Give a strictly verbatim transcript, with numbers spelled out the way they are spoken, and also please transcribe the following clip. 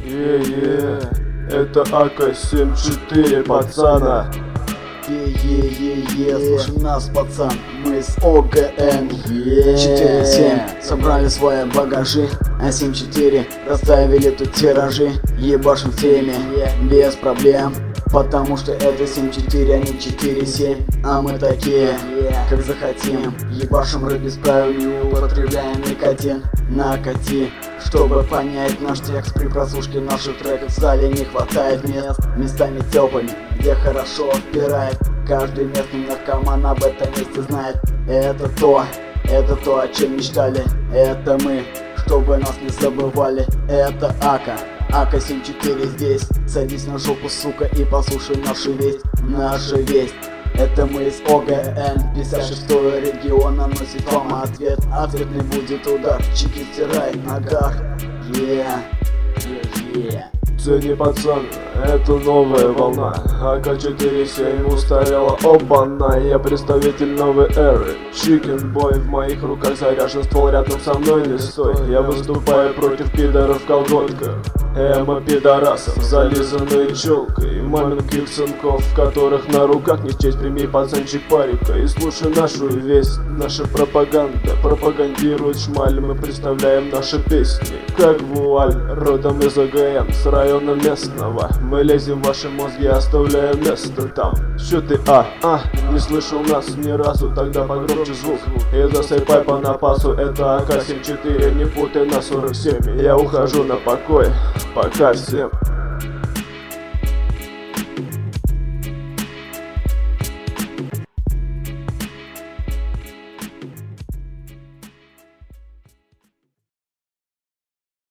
Е-е, это А К семьдесят четыре, пацана. Е-е-е-е, слушай нас, пацан, мы с О Г Н четыре семь собрали свои багажи, а семьдесят четыре расставили тут тиражи. Ебашим всеми, без проблем, потому что это семьдесят четыре, а не четыре семь. А мы такие, как захотим. Ебашим рэп без правил, не употребляем никотин. Накати, чтобы понять наш текст. При прослушке наших треков в зале не хватает мест. Местами теплыми, где хорошо впирает. Каждый местный наркоман об этом месте знает. Это то, это то, о чем мечтали. Это мы, чтобы нас не забывали. Это А К, А К семьдесят четыре здесь. Садись на жопу, сука, и послушай нашу весть. Наша весть. Это мы из О Г Н, пятьдесят шестой регион наносит вам ответ. Ответный будет удар, чики стирает на ногах. Yeah, yeah, yeah. Цени, пацан, это новая волна. А К четыре семь устарела, оба-на. Я представитель новой эры. Chicken Boy, в моих руках заряжен ствол, рядом со мной не стой. Я выступаю против пидоров в колготках. Эмо пидорасов, зализанные челкой. Маленьких сынков, в которых на руках не честь. Прими, пацанчик, парика и слушай нашу весть. Наша пропаганда пропагандирует шмаль. Мы представляем наши песни как вуаль. Родом из О Г Н, с района местного. Мы лезем в ваши мозги, оставляя место там. Чё ты, а, а, не слышал нас ни разу? Тогда погромче звук и засыпай по напасу. Это А К семьдесят четыре, не путай на сорок семь. Я ухожу на покой, пока всем.